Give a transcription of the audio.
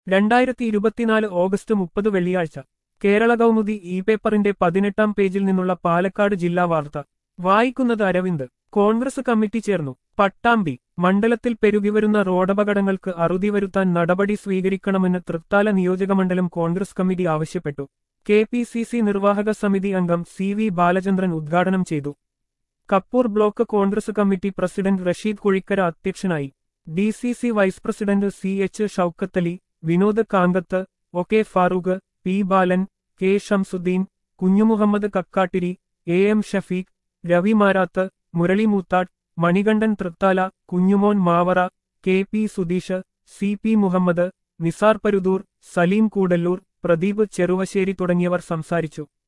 2024 August 30 വെള്ളിയാഴ്ച Kerala Kaumudi E പേപ്പറിന്റെ 18-ാം പേജിൽ നിന്നുള്ള പാലക്കാട് ജില്ലാ വാർത്ത വായിക്കുന്നത് അരവിന്ദ്. കോൺഗ്രസ് കമ്മിറ്റി ചേർന്നു. പട്ടാമ്പി മണ്ഡലത്തിൽ പെരുകിവരുന്ന റോഡപകടങ്ങൾക്ക് അറുതി വരുത്താൻ നടപടി സ്വീകരിക്കണമെന്ന് തൃത്താല നിയോജകമണ്ഡലം കോൺഗ്രസ് കമ്മിറ്റി ആവശ്യപ്പെട്ടു. KPCC നിർവാഹക സമിതി അംഗം CV ബാലചന്ദ്രൻ ഉദ്ഘാടനം ചെയ്തു. Kappur block Congress committee president Rasheed Kuzhikkara അധ്യക്ഷനായി. DCC vice president CH Shoukathali, Vinod Kangath, OK Farooq, P Balan, K Shamsuddin, Kunjumuhammed Kakkattiri, AM Shafeeq, Ravi Marath, Murali Moothatt, Manikandan Thrithala, Kunjumon Mavara, KP Sudheesh, CP Muhammed, Nisar Parudoor, Saleem Koodallur, Pradeep Cheruvassery തുടങ്ങിയവർ സംസാരിച്ചു.